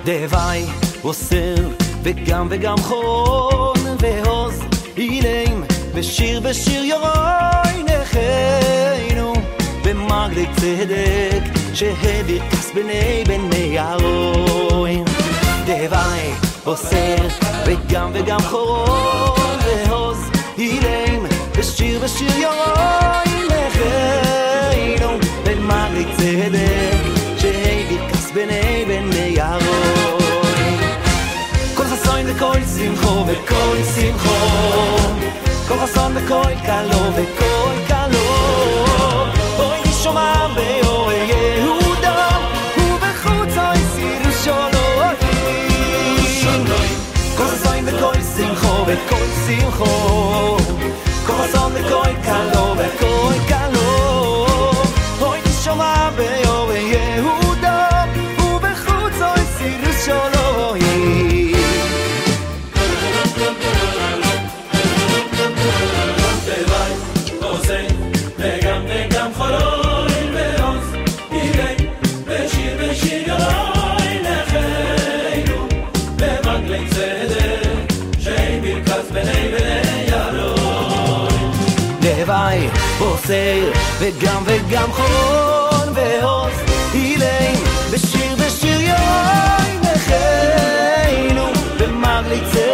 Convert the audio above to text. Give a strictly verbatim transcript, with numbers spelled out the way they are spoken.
דווי אוסר וגם וגם חורון והוז אילם ושיר ושיר יורוי נחיינו במגלי צדק שהעביר כס בני בני הרוי דווי אוסר וגם וגם חורון והוז אילם ושיר ושיר יורוי נחיינו במגלי צדק שהעביר כס בני בני הרוי כל חסון וכל שמחו וכל שמחו כל חסון וכל קלו וכל קלו אוי נשומע באור יהודה ובחוץ אוי סירו שולוי כל חסון וכל שמחו וכל שמחו כל חסון וכל קלו וכל קלו אוי נשומע באור יהודה ובחוץ אוי סירו שולוי דווי בוסר וגם וגם חורון והוז אילם בשיר בשיר יוי נחיינו במגלי צדק